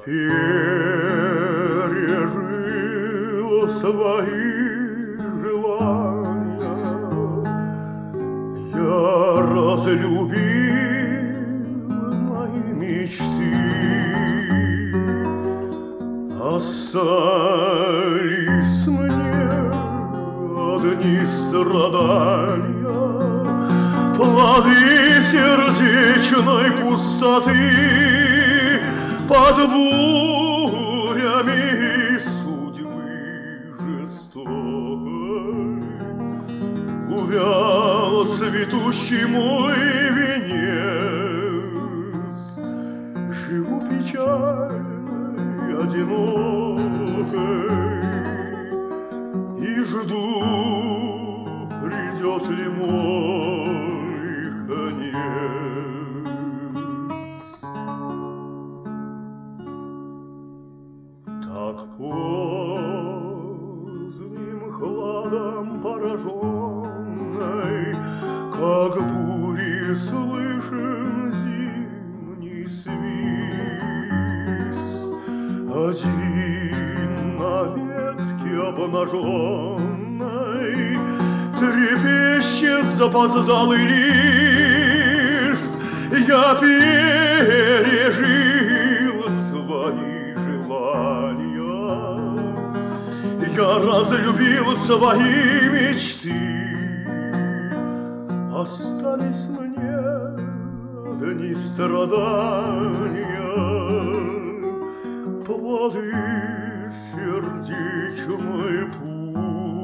пережил свои желания, я разлюбил мои мечты. Остались мне одни страдания, плоды сердечной пустоты. Под бурями судьбы жестокой увял цветущий мой венец. Живу печальной, одинокой и жду, придет ли мой конец. Так поздним хладом пораженной, как бури слышен зимний свист. Один на ветке обнаженной трепещет запоздалый лист. Я пережил свои желания, я разлюбил свои мечты. Остались мне одни страдания, плоды сердечной пустоты.